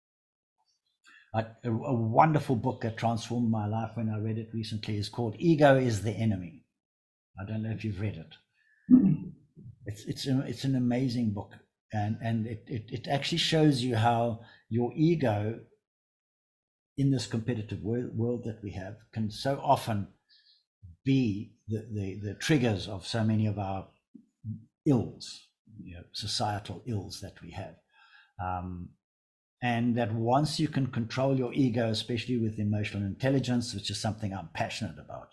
Speaker 3: A wonderful book that transformed my life when I read it recently is called Ego is the Enemy. I don't know if you've read it. It's an amazing book. And it actually shows you how your ego in this competitive world that we have can so often be the triggers of so many of our ills, societal ills that we have. And that once you can control your ego, especially with emotional intelligence, which is something I'm passionate about.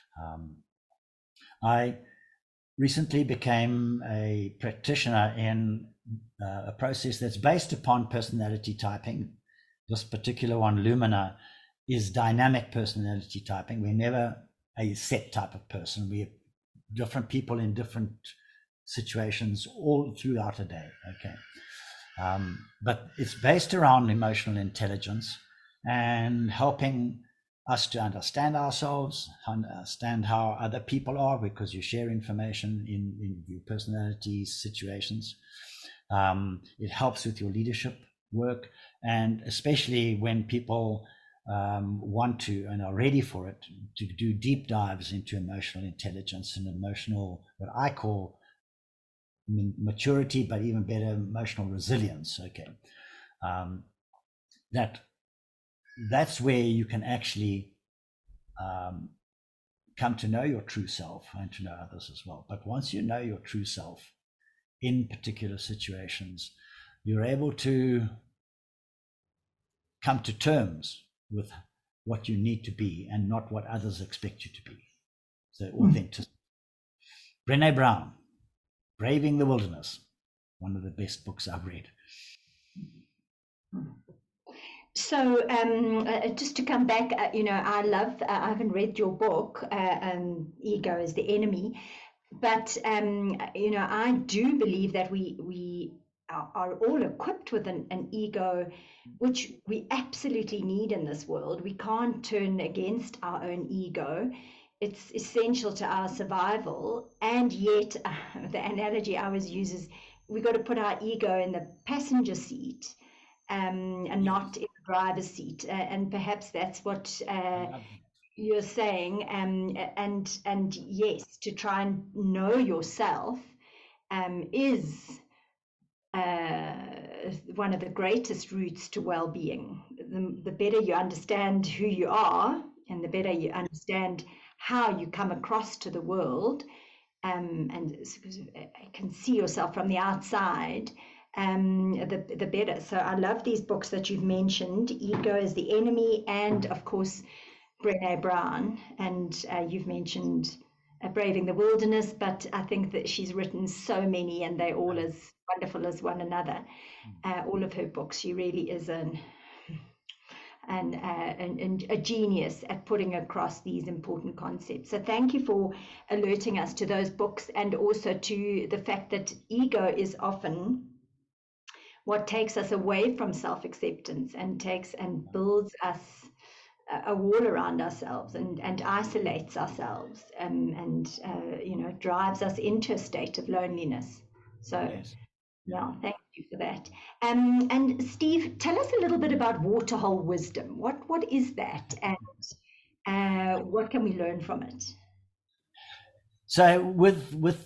Speaker 3: I recently became a practitioner in a process that's based upon personality typing. This particular one, Lumina, is dynamic personality typing. We're never a set type of person. We're different people in different situations all throughout a day. Okay. But it's based around emotional intelligence and helping us to understand ourselves, understand how other people are, because you share information in your personality situations. It helps with your leadership work, and especially when people want to and are ready for it, to do deep dives into emotional intelligence and emotional, what I call maturity, but even better, emotional resilience. Okay. That's where you can actually come to know your true self and to know others as well. But once you know your true self in particular situations, you're able to come to terms with what you need to be and not what others expect you to be. So authenticity. Brené Brown, Braving the Wilderness, one of the best books I've read.
Speaker 2: So just to come back, I haven't read your book, Ego is the Enemy, but I do believe that we are all equipped with an ego, which we absolutely need in this world. We can't turn against our own ego. It's essential to our survival, and yet the analogy I always use is we've got to put our ego in the passenger seat and not in the driver's seat, and perhaps that's what you're saying. And yes, to try and know yourself is one of the greatest routes to well-being. The better you understand who you are, and the better you understand how you come across to the world, and can see yourself from the outside, the better. So I love these books that you've mentioned, Ego is the Enemy, and of course Brené Brown, and you've mentioned Braving the Wilderness, but I think that she's written so many and they're all as wonderful as one another. All of her books, she really is a genius at putting across these important concepts. So thank you for alerting us to those books, and also to the fact that ego is often what takes us away from self-acceptance and builds us a wall around ourselves and isolates ourselves, and drives us into a state of loneliness. So yes. Yeah, thank you for that. And Steve, tell us a little bit about Waterhole Wisdom. What is that, and what can we learn from it?
Speaker 3: So with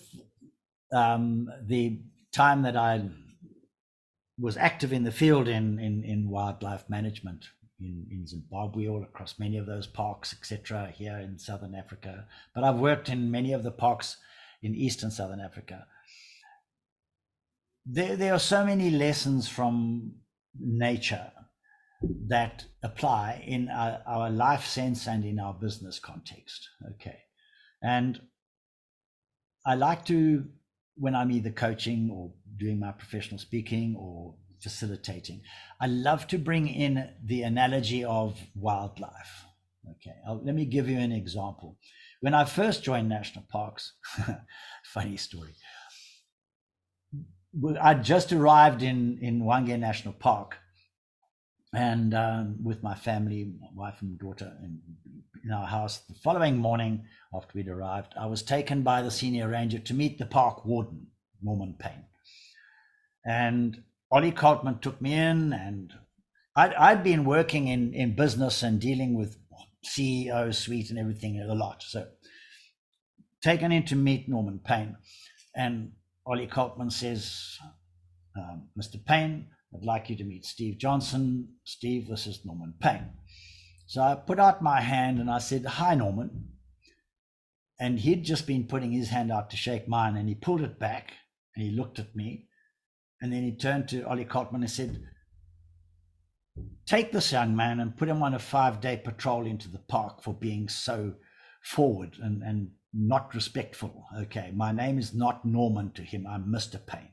Speaker 3: the time that I was active in the field in wildlife management in Zimbabwe, all across many of those parks, etc., here in Southern Africa, but I've worked in many of the parks in Eastern Southern Africa. There are so many lessons from nature that apply in our life sense and in our business context. Okay. And I like to, when I'm either coaching or doing my professional speaking or facilitating, I love to bring in the analogy of wildlife. Okay. Let me give you an example. When I first joined national parks, funny story, I just arrived in Hwange National Park, and with my family, my wife and daughter, in our house. The following morning, after we'd arrived, I was taken by the senior ranger to meet the park warden, Norman Payne. And Ollie Coltman took me in, and I'd been working in business and dealing with CEO suite and everything a lot. So taken in to meet Norman Payne, and Ollie Coltman says, Mr. Payne, I'd like you to meet Steve Johnson. Steve, this is Norman Payne. So I put out my hand and I said, hi, Norman. And he'd just been putting his hand out to shake mine, and he pulled it back and he looked at me, and then he turned to Ollie Coltman and said, "Take this young man and put him on a 5-day patrol into the park for being so forward and not respectful. Okay, my name is not Norman to him. I'm Mr. Payne."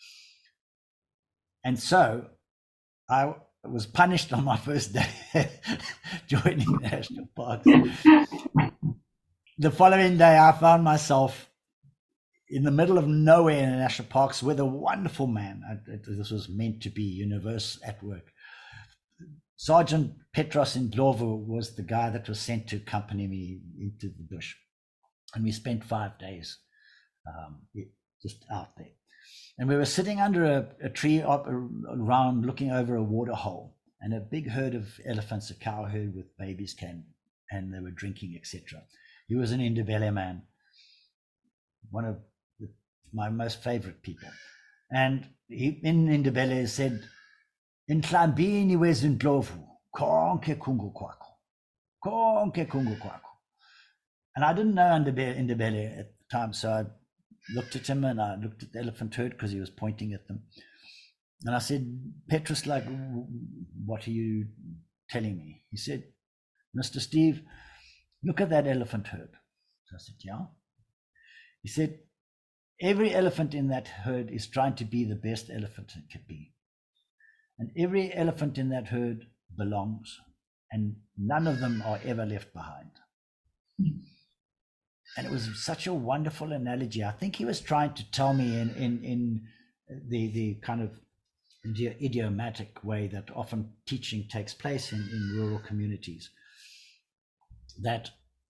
Speaker 3: And so I was punished on my first day joining the national parks. The following day, I found myself in the middle of nowhere in the national parks with a wonderful man. This was meant to be universe at work. Sergeant Petros Ndlovu was the guy that was sent to accompany me into the bush. And we spent 5 days just out there. And we were sitting under a tree around looking over a water hole, and a big herd of elephants, a cow herd with babies came, and they were drinking, etc. He was an Indebele man, one of my most favorite people. And he, in Indebele, said, "Inhlambini wezindlovu, konke kungu kwakho, konke kungu kwakho." And I didn't know Indebele at the time, so I looked at him and I looked at the elephant herd because he was pointing at them. And I said, "Petrus, like, what are you telling me?" He said, "Mr. Steve, look at that elephant herd." So I said, "Yeah." He said, "Every elephant in that herd is trying to be the best elephant it could be. And every elephant in that herd belongs, and none of them are ever left behind." And it was such a wonderful analogy. I think he was trying to tell me in the kind of idiomatic way that often teaching takes place in rural communities, that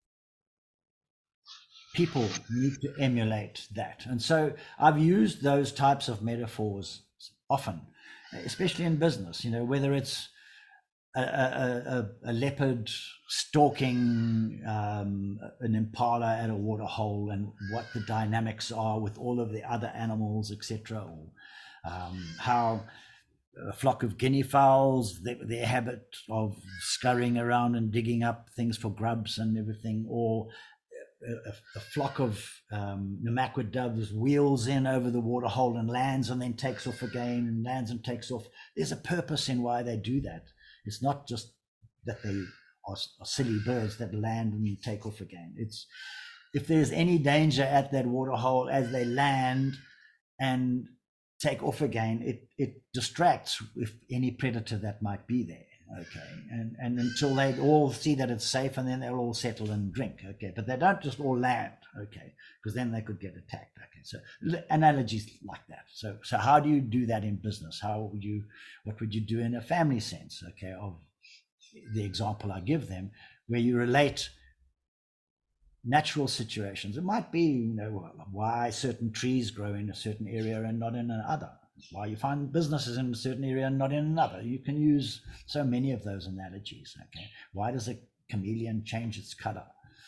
Speaker 3: people need to emulate that. And so I've used those types of metaphors often, especially in business, whether it's a leopard stalking an impala at a water hole and what the dynamics are with all of the other animals, etc., or how a flock of guinea fowls, their habit of scurrying around and digging up things for grubs and everything, or a flock of Namaquid doves wheels in over the water hole and lands and then takes off again and lands and takes off. There's a purpose in why they do that. It's not just that they are silly birds that land and take off again. It's if there's any danger at that water hole as they land and take off again, it distracts if any predator that might be there. Okay, and until they all see that it's safe, and then they'll all settle and drink. Okay, but they don't just all land. Okay, because then they could get attacked. Okay, so analogies like that. So how do you do that in business? What would you do in a family sense? Okay, of the example I give them, where you relate natural situations. It might be, why certain trees grow in a certain area and not in another. Why you find businesses in a certain area and not in another. You can use so many of those analogies. Okay, why does a chameleon change its color?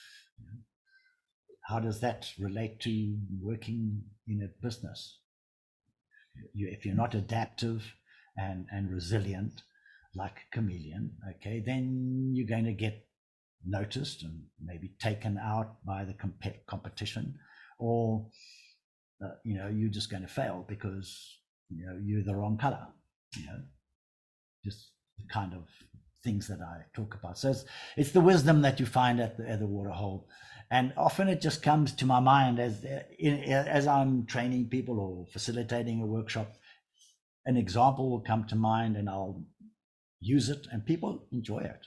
Speaker 3: How does that relate to working in a business? If you're not adaptive and resilient like a chameleon, okay, then you're going to get noticed and maybe taken out by the competition, or you're just going to fail because you're the wrong color. Just the kind of things that I talk about. So it's the wisdom that you find at the water hole, and often it just comes to my mind as I'm training people or facilitating a workshop. An example will come to mind, and I'll use it, and people enjoy it.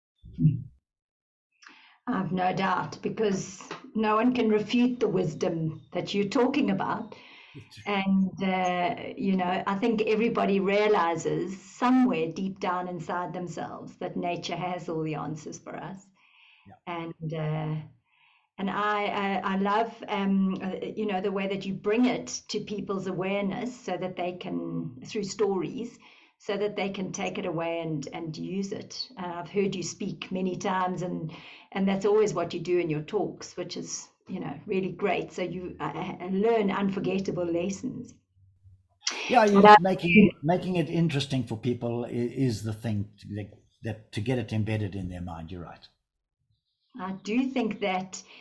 Speaker 2: I've no doubt, because no one can refute the wisdom that you're talking about. And, I think everybody realizes somewhere deep down inside themselves that nature has all the answers for us. Yeah. And I love, the way that you bring it to people's awareness so that they can, through stories, so that they can take it away and use it. I've heard you speak many times, and that's always what you do in your talks, which is, really great. So you learn unforgettable lessons.
Speaker 3: Yeah, making it interesting for people is the thing to get it embedded in their mind. You're right.
Speaker 2: I do think that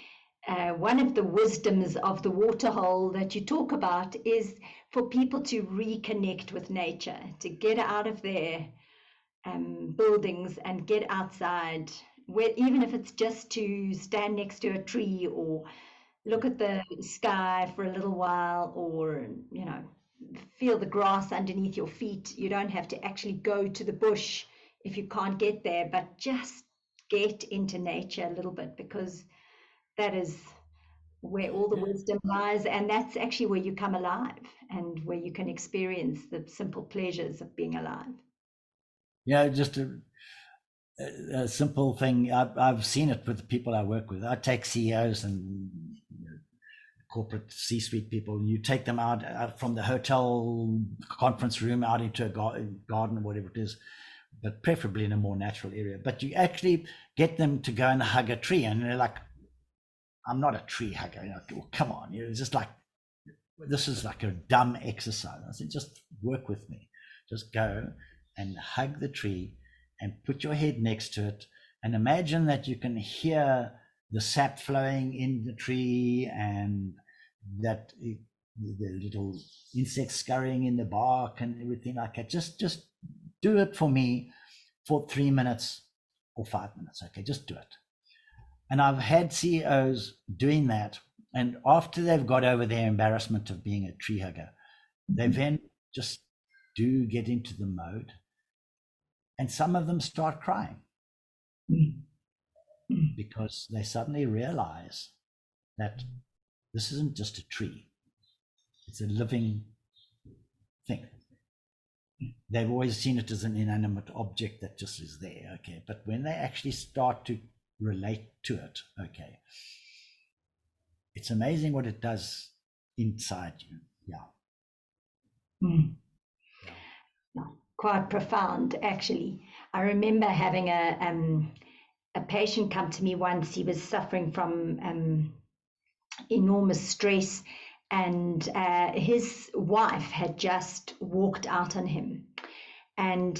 Speaker 2: one of the wisdoms of the waterhole that you talk about is for people to reconnect with nature, to get out of their buildings and get outside, where, even if it's just to stand next to a tree or look at the sky for a little while, or, feel the grass underneath your feet. You don't have to actually go to the bush if you can't get there, but just get into nature a little bit, because that is where all the wisdom lies, and that's actually where you come alive and where you can experience the simple pleasures of being alive.
Speaker 3: Yeah, just a simple thing. I've seen it with the people I work with. I take CEOs and corporate C-suite people. You take them out from the hotel conference room out into a garden or whatever it is, but preferably in a more natural area. But you actually get them to go and hug a tree, and they're like, "I'm not a tree hugger." Come on, it's just like, this is like a dumb exercise. I said, just work with me. Just go and hug the tree and put your head next to it, and imagine that you can hear the sap flowing in the tree, and that the little insects scurrying in the bark and everything like that. Just do it for me for 3 minutes or 5 minutes. Okay, just do it. And I've had CEOs doing that, and after they've got over their embarrassment of being a tree hugger, they then just do get into the mode, and some of them start crying because they suddenly realize that this isn't just a tree, it's a living thing. They've always seen it as an inanimate object that just is there, okay? But when they actually start to relate to it, okay, it's amazing what it does inside you.
Speaker 2: Yeah. Quite profound, actually. I remember having a patient come to me once. He was suffering from enormous stress, and his wife had just walked out on him, and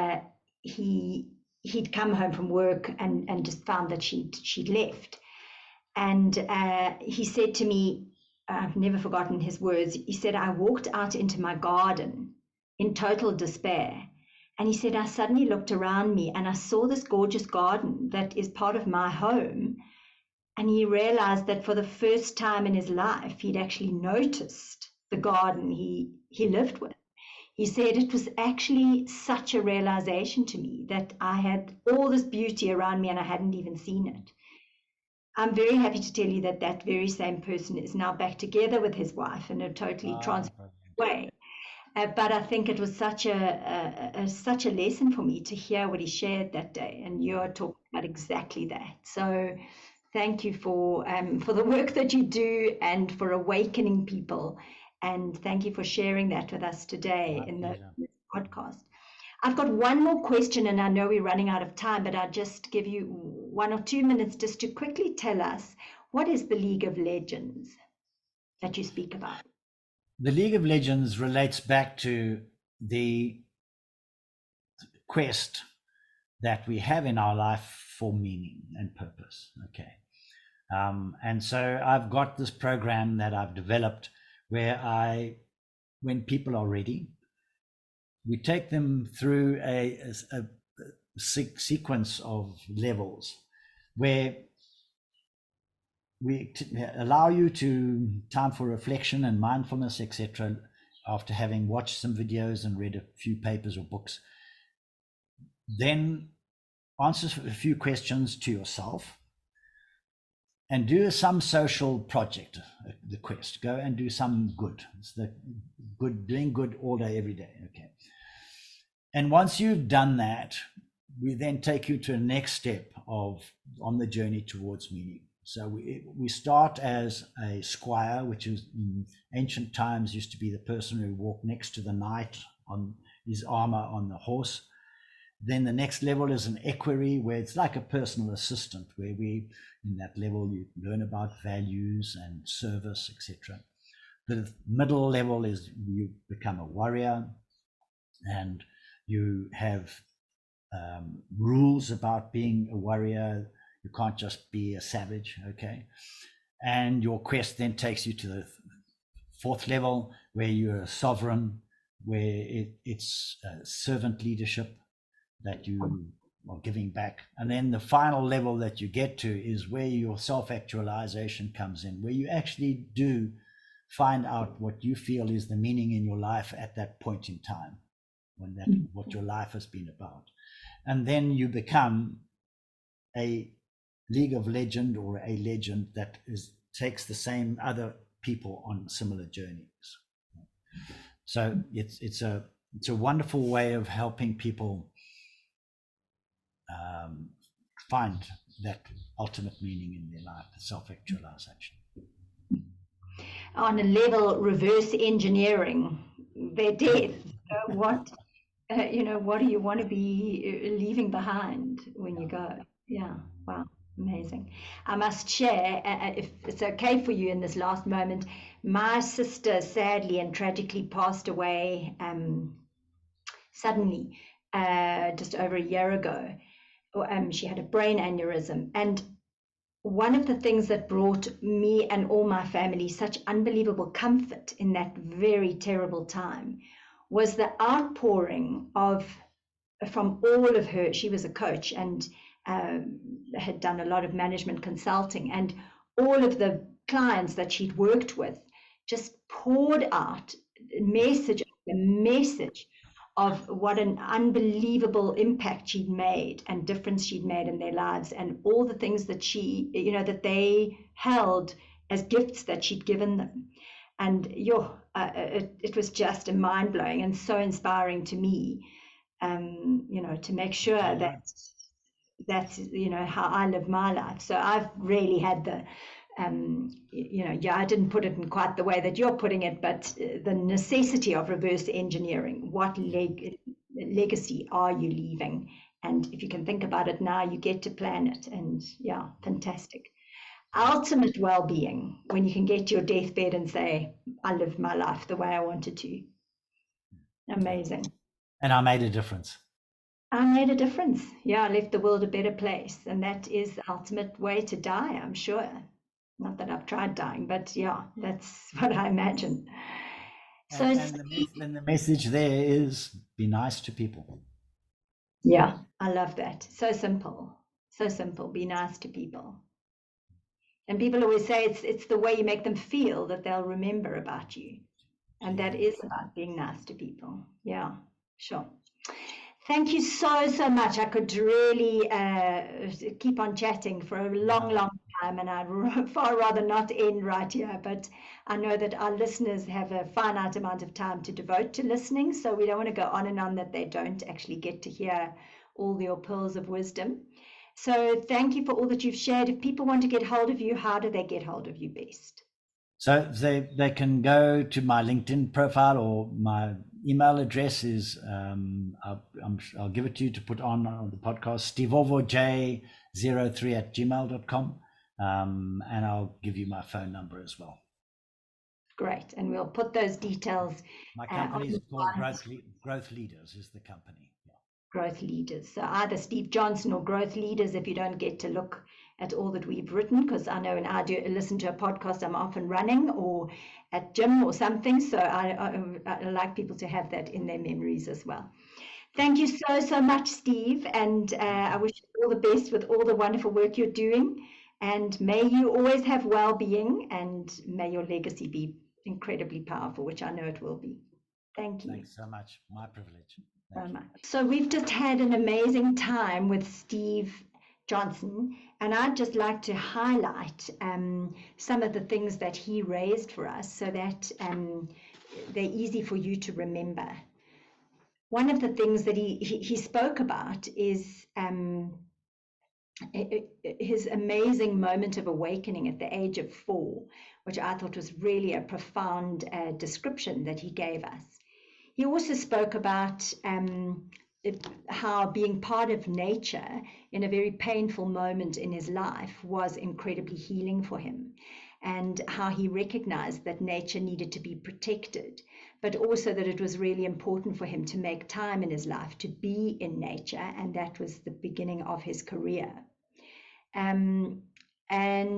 Speaker 2: he'd come home from work and just found that she'd left. And he said to me, I've never forgotten his words. He said, "I walked out into my garden in total despair. And he said, I suddenly looked around me and I saw this gorgeous garden that is part of my home." And he realized that for the first time in his life, he'd actually noticed the garden he lived with. He said, it was actually such a realization to me that I had all this beauty around me and I hadn't even seen it. I'm very happy to tell you that that very same person is now back together with his wife in a totally transparent way. But I think it was such a lesson for me to hear what he shared that day, and you're talking about exactly that. So thank you for the work that you do and for awakening people, and thank you for sharing that with us today in this podcast. I've got one more question, and I know we're running out of time, but I'll just give you 1 or 2 minutes just to quickly tell us, what is the League of Legends that you speak about?
Speaker 3: The League of Legends relates back to the quest that we have in our life for meaning and purpose. Okay. And so I've got this program that I've developed where when people are ready, we take them through a sequence of levels where we allow you time for reflection and mindfulness, etc. After having watched some videos and read a few papers or books, then answer a few questions to yourself and do some social project. The quest, go and do some good. It's the good, doing good all day, every day. Okay. And once you've done that, we then take you to the next step on the journey towards meaning. So we start as a squire, which is in ancient times used to be the person who walked next to the knight on his armor on the horse. Then the next level is an equerry, where it's like a personal assistant, where in that level you learn about values and service, etc. The middle level is you become a warrior, and you have rules about being a warrior. You can't just be a savage, okay? And your quest then takes you to the fourth level, where you're a sovereign, where it's servant leadership that you are giving back. And then the final level that you get to is where your self-actualization comes in, where you actually do find out what you feel is the meaning in your life at that point in time, when that what your life has been about. And then you become a League of Legend or a legend that takes the same other people on similar journeys. So it's a wonderful way of helping people find that ultimate meaning in their life, the self-actualization.
Speaker 2: On a level, reverse engineering their death. What do you want to be leaving behind when you go? Yeah, wow, amazing. I must share, if it's okay for you in this last moment, my sister sadly and tragically passed away suddenly just over a year ago. She had a brain aneurysm, and one of the things that brought me and all my family such unbelievable comfort in that very terrible time was the outpouring from all of her. She was a coach and had done a lot of management consulting, and all of the clients that she'd worked with just poured out message of what an unbelievable impact she'd made and difference she'd made in their lives, and all the things that that they held as gifts that she'd given them. And it was just a mind-blowing and so inspiring to me, to make sure that's how I live my life. So I've really had the I didn't put it in quite the way that you're putting it, but the necessity of reverse engineering. What legacy are you leaving? And if you can think about it now, you get to plan it. And yeah, fantastic. Ultimate well-being, when you can get to your deathbed and say, I lived my life the way I wanted to. Amazing.
Speaker 3: And I made a difference.
Speaker 2: I made a difference. Yeah, I left the world a better place. And that is the ultimate way to die, I'm sure. Not that I've tried dying, but yeah, that's what I imagine. So,
Speaker 3: and the message there is be nice to people.
Speaker 2: Yeah, I love that. So simple. So simple. Be nice to people. And people always say it's the way you make them feel that they'll remember about you. And that is about being nice to people. Yeah, sure. Thank you so much. I could really keep on chatting for a long time, and I'd far rather not end right here. But I know that our listeners have a finite amount of time to devote to listening, so we don't want to go on and on that they don't actually get to hear all your pearls of wisdom. So thank you for all that you've shared. If people want to get hold of you, how do they get hold of you best?
Speaker 3: So they can go to my LinkedIn profile, or my email address is, I'll give it to you to put on the podcast, stevovoj03@gmail.com. And I'll give you my phone number as well.
Speaker 2: Great. And we'll put those details.
Speaker 3: My company is called Growth Leaders is the company. Yeah.
Speaker 2: Growth Leaders. So either Steve Johnson or Growth Leaders, if you don't get to look at all that we've written, because I know when I do listen to a podcast, I'm often running or at gym or something. So I like people to have that in their memories as well. Thank you so much, Steve. And I wish you all the best with all the wonderful work you're doing. And may you always have well-being, and may your legacy be incredibly powerful, which I know it will be. Thank you.
Speaker 3: Thanks so much. My privilege.
Speaker 2: So we've just had an amazing time with Steve Johnson, and I'd just like to highlight some of the things that he raised for us so that they're easy for you to remember. One of the things that he spoke about is his amazing moment of awakening at the age of 4, which I thought was really a profound description that he gave us. He also spoke about how being part of nature in a very painful moment in his life was incredibly healing for him, and how he recognized that nature needed to be protected, but also that it was really important for him to make time in his life to be in nature, and that was the beginning of his career. And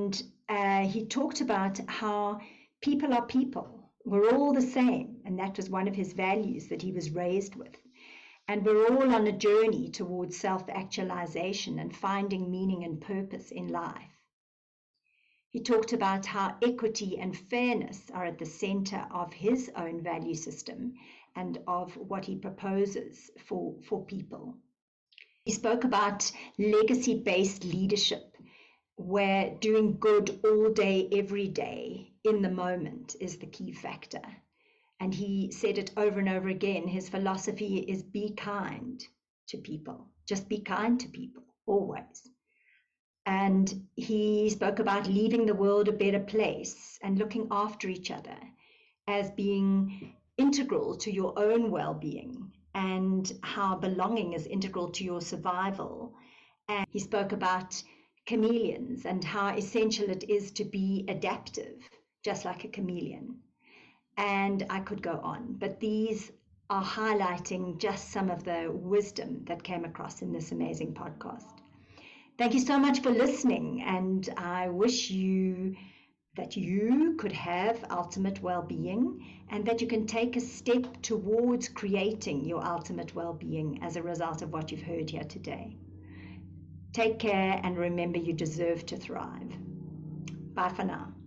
Speaker 2: he talked about how people are people. We're all the same. And that was one of his values that he was raised with. And we're all on a journey towards self-actualization and finding meaning and purpose in life. He talked about how equity and fairness are at the center of his own value system and of what he proposes for people. He spoke about legacy-based leadership, where doing good all day, every day, in the moment is the key factor. And he said it over and over again. His philosophy is be kind to people. Just be kind to people, always. And he spoke about leaving the world a better place and looking after each other as being integral to your own well-being, and how belonging is integral to your survival. And he spoke about chameleons and how essential it is to be adaptive, just like a chameleon. And I could go on, but these are highlighting just some of the wisdom that came across in this amazing podcast. Thank you so much for listening, and I wish you that you could have ultimate well-being and that you can take a step towards creating your ultimate well-being as a result of what you've heard here today. Take care, and remember, you deserve to thrive. Bye for now.